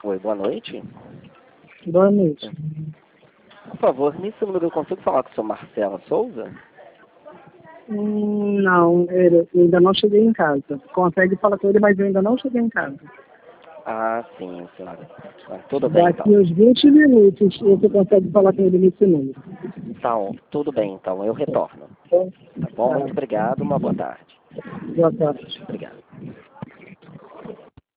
Oi, boa noite. Boa noite. Por favor, nesse número eu consigo falar com o seu Marcelo Souza? Não, eu ainda não cheguei em casa. Consegue falar com ele, mas eu ainda não cheguei em casa. Ah, sim, senhora. Tudo bem, Daqui então. uns 20 minutos você consegue falar com ele nesse número. Então, tudo bem, então, eu retorno. Tá? Tá bom? Muito obrigado, uma boa tarde. Boa tarde. Obrigado.